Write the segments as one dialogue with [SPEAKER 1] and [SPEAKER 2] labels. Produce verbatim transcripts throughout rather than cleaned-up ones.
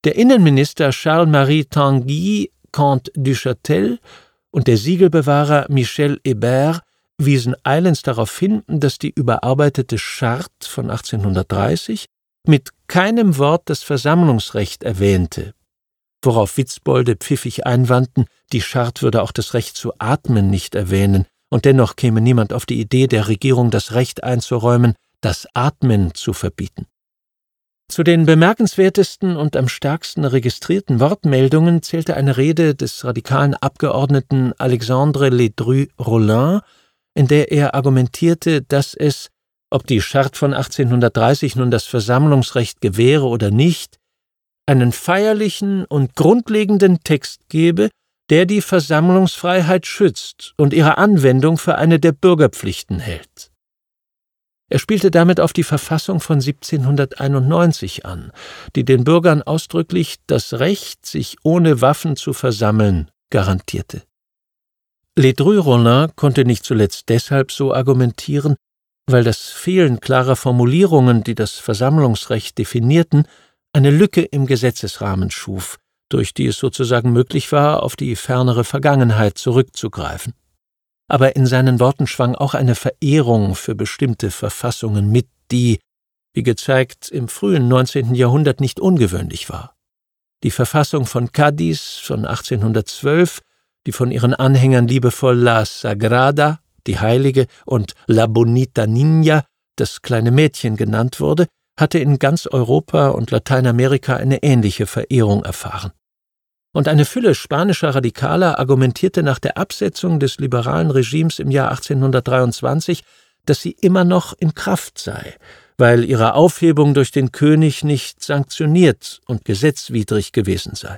[SPEAKER 1] Der Innenminister Charles-Marie Tanguy, Comte du Châtel, und der Siegelbewahrer Michel Hébert wiesen eilends darauf hin, dass die überarbeitete Charte von achtzehnhundertdreißig mit keinem Wort das Versammlungsrecht erwähnte, worauf Witzbolde pfiffig einwandten, die Charte würde auch das Recht zu atmen nicht erwähnen, und dennoch käme niemand auf die Idee, der Regierung das Recht einzuräumen, das Atmen zu verbieten. Zu den bemerkenswertesten und am stärksten registrierten Wortmeldungen zählte eine Rede des radikalen Abgeordneten Alexandre Ledru-Rollin, in der er argumentierte, dass es, ob die Charte von achtzehnhundertdreißig nun das Versammlungsrecht gewähre oder nicht, einen feierlichen und grundlegenden Text gebe, der die Versammlungsfreiheit schützt und ihre Anwendung für eine der Bürgerpflichten hält. Er spielte damit auf die Verfassung von siebzehnhunderteinundneunzig an, die den Bürgern ausdrücklich das Recht, sich ohne Waffen zu versammeln, garantierte. Ledru-Rollin konnte nicht zuletzt deshalb so argumentieren, weil das Fehlen klarer Formulierungen, die das Versammlungsrecht definierten, eine Lücke im Gesetzesrahmen schuf, durch die es sozusagen möglich war, auf die fernere Vergangenheit zurückzugreifen. Aber in seinen Worten schwang auch eine Verehrung für bestimmte Verfassungen mit, die, wie gezeigt, im frühen neunzehnten Jahrhundert nicht ungewöhnlich war. Die Verfassung von Cádiz von achtzehnhundertzwölf, die von ihren Anhängern liebevoll La Sagrada, die Heilige, und La Bonita Niña, das kleine Mädchen, genannt wurde, hatte in ganz Europa und Lateinamerika eine ähnliche Verehrung erfahren. Und eine Fülle spanischer Radikaler argumentierte nach der Absetzung des liberalen Regimes im Jahr achtzehnhundertdreiundzwanzig, dass sie immer noch in Kraft sei, weil ihre Aufhebung durch den König nicht sanktioniert und gesetzwidrig gewesen sei.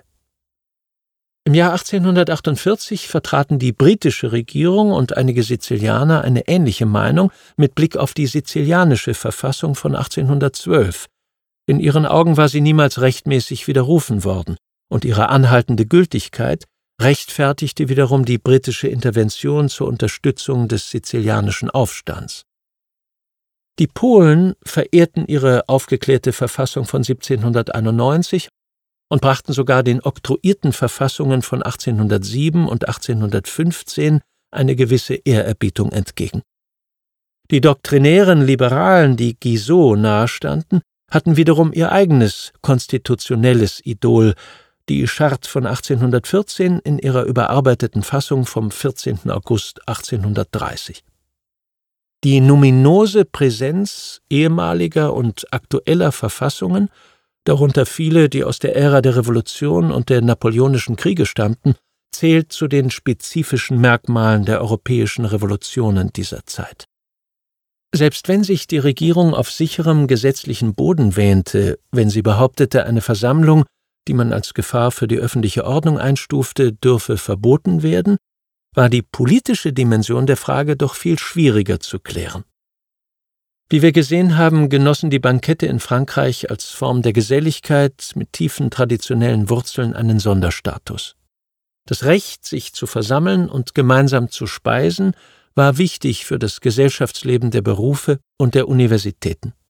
[SPEAKER 1] Im Jahr achtzehnhundertachtundvierzig vertraten die britische Regierung und einige Sizilianer eine ähnliche Meinung mit Blick auf die sizilianische Verfassung von achtzehnhundertzwölf. In ihren Augen war sie niemals rechtmäßig widerrufen worden, und ihre anhaltende Gültigkeit rechtfertigte wiederum die britische Intervention zur Unterstützung des sizilianischen Aufstands. Die Polen verehrten ihre aufgeklärte Verfassung von siebzehnhunderteinundneunzig und brachten sogar den oktroyierten Verfassungen von achtzehnhundertsieben und achtzehnhundertfünfzehn eine gewisse Ehrerbietung entgegen. Die doktrinären Liberalen, die Guizot nahestanden, hatten wiederum ihr eigenes konstitutionelles Idol, die Charte von achtzehnhundertvierzehn in ihrer überarbeiteten Fassung vom vierzehnten August achtzehnhundertdreißig. Die numinose Präsenz ehemaliger und aktueller Verfassungen, darunter viele, die aus der Ära der Revolution und der napoleonischen Kriege stammten, zählt zu den spezifischen Merkmalen der europäischen Revolutionen dieser Zeit. Selbst wenn sich die Regierung auf sicherem gesetzlichen Boden wähnte, wenn sie behauptete, eine Versammlung, die man als Gefahr für die öffentliche Ordnung einstufte, dürfe verboten werden, war die politische Dimension der Frage doch viel schwieriger zu klären. Wie wir gesehen haben, genossen die Bankette in Frankreich als Form der Geselligkeit mit tiefen traditionellen Wurzeln einen Sonderstatus. Das Recht, sich zu versammeln und gemeinsam zu speisen, war wichtig für das Gesellschaftsleben der Berufe und der Universitäten.